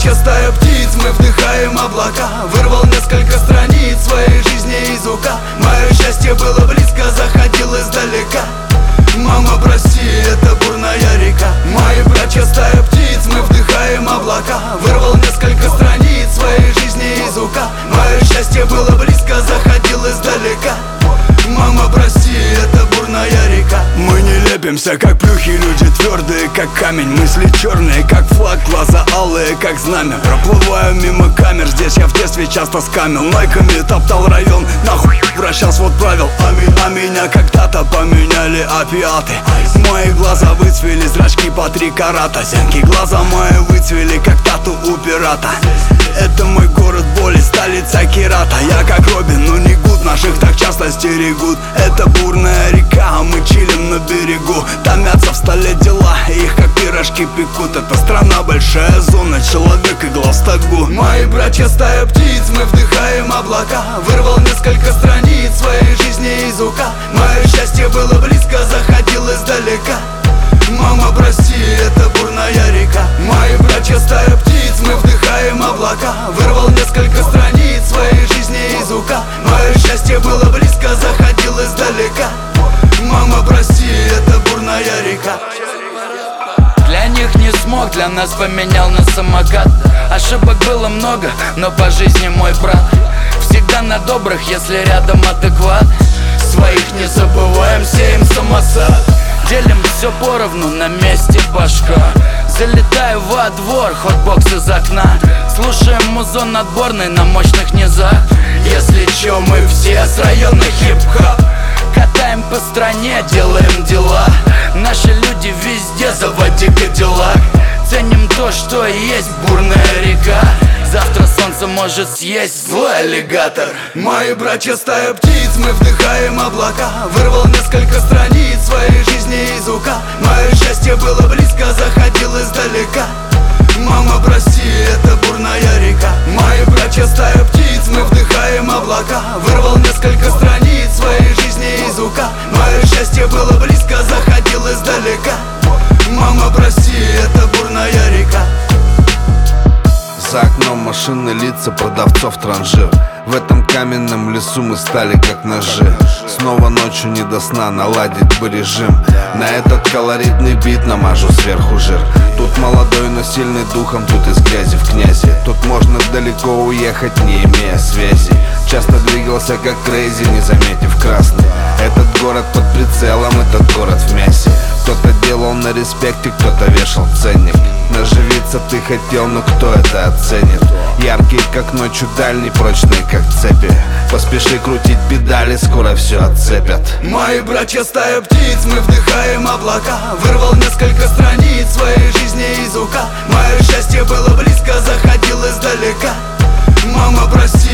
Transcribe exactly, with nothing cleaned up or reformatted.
братья, стая птиц, мы вдыхаем облака. Вырвал несколько страниц своей жизни из ука. Мое счастье было близко, заходил издалека. Мама, прости, это бурная река. Мои братья, стая птиц, мы вдыхаем облака. Вырвал несколько страниц своей жизни из ука. Мое счастье было близко, заходил издалека. Мама, прости, это бурная река. Мы не лепимся, как плюхи, люди твердые, как камень. Мысли черные, как флаг, глаза алые, как знамя. Проплываю мимо камер, здесь я в детстве часто скамил. Найками топтал район, нахуй вращал свод правил. А, ми, а меня когда-то поменяли опиаты. Мои глаза выцвели, зрачки по три карата. Зенки глаза мои выцвели, как тату у пирата. Это мой город боли, столица Кирата. Я как Робин, но не Гуд, наших так часто стерегут. Это бурная река, а мы чилим на берегу. Томятся в столе дела, их как пирожки пекут. Это страна, большая зона, человек и глаз тагу. Мои братья, стая птиц, мы вдыхаем облака. Вырвал несколько страниц своей жизни из ука. Мое счастье было близко, заходил издалека. Мама, прости, это бурная река. Мои братья, стая птиц, мы вдыхаем облака. Вырвал несколько страниц своей жизни из ука. Мое счастье было близко, заходил издалека. Мама, прости, это бурная река. Для них не смог, для нас поменял на самокат. Ошибок было много, но по жизни мой брат. Всегда на добрых, если рядом адекват. Своих не забываем, сеем самосад. Делим все поровну, на месте башка. Залетаю во двор, хотбокс из окна. Слушаем музон отборный на мощных низах. Если чё, мы все с района хип-хоп. Катаем по стране, делаем дела. Наши люди везде, заводи Кадиллак. Ценим то, что есть бурная река. Завтра солнце может съесть злой аллигатор. Мои братья, стая птиц, мы вдыхаем облака. Вырвал несколько страниц своей жизни из ука. Мое счастье было близко, заходил издалека. Мама, прости, это бурная река. Мои братья, стая птиц, мы вдыхаем облака. Вырвал несколько страниц своей жизни из ука. Мое счастье было близко, заходил издалека. Мама, прости, это бурная река. За окном машины, лица продавцов транжир. В этом каменном лесу мы стали как ножи. Снова ночью не до сна, наладить бы режим. На этот колоритный бит намажу сверху жир. Тут молодой, но сильный духом, тут из грязи в князи. Тут можно далеко уехать, не имея связи. Часто двигался как крейзи, не заметив красный. Этот город под прицелом, этот город в мясе. Кто-то делал на респекте, кто-то вешал ценник. Наживиться ты хотел, но кто это оценит? Яркие как ночью, дальние, прочные как цепи. Поспеши крутить педали, скоро все отцепят. Мои братья, стая птиц, мы вдыхаем облака. Вырвал несколько страниц своей жизни из ука. Мое счастье было близко, заходил издалека. Мама, прости,